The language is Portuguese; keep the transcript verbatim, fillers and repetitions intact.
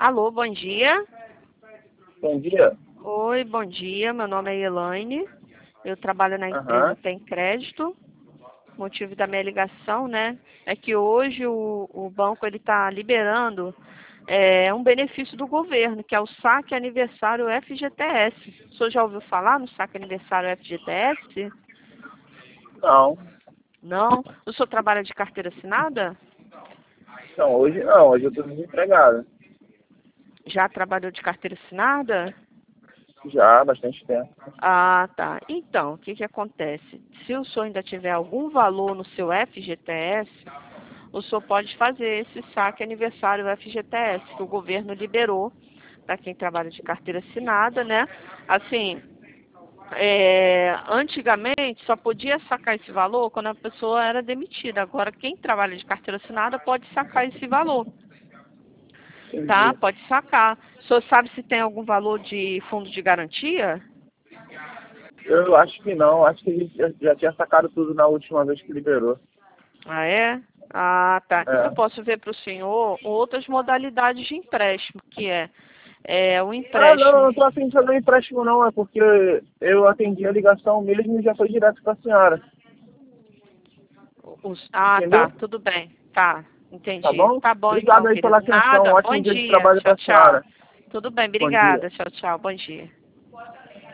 Alô, bom dia. Bom dia. Oi, bom dia. Meu nome é Elaine. Eu trabalho na empresa Aham. Tem Crédito. O motivo da minha ligação, né, é que hoje o, o banco ele está liberando é, um benefício do governo, que é o saque aniversário F G T S. O senhor já ouviu falar no saque aniversário F G T S? Não. Não? O senhor trabalha de carteira assinada? Não, hoje não. Hoje eu tô desempregado. Já trabalhou de carteira assinada? Já há bastante tempo. Ah, tá. Então, o que que acontece? Se o senhor ainda tiver algum valor no seu F G T S, o senhor pode fazer esse saque aniversário F G T S, que o governo liberou para quem trabalha de carteira assinada, né? Assim, é, antigamente só podia sacar esse valor quando a pessoa era demitida. Agora, quem trabalha de carteira assinada pode sacar esse valor, tá? Entendi. Pode sacar. O senhor sabe se tem algum valor de fundo de garantia? Eu acho que não. Acho que ele já, já tinha sacado tudo na última vez que liberou. Ah, é? Ah, tá. Eu É. posso ver para o senhor outras modalidades de empréstimo, que é, é o Ah, não. Eu empréstimo. não tô afim de fazer empréstimo, não. É porque eu atendi a ligação mesmo e já foi direto pra senhora. Os, ah, tá. Entendeu? Tudo bem. Tá. Tá Entendi. bom? Tá bom Obrigado então, aí pela querido. atenção. Nada. Bom Ótimo dia de dia. trabalho Tchau, pra tchau. senhora. Tudo bem. Bom dia. Obrigada. Tchau, tchau. Bom dia.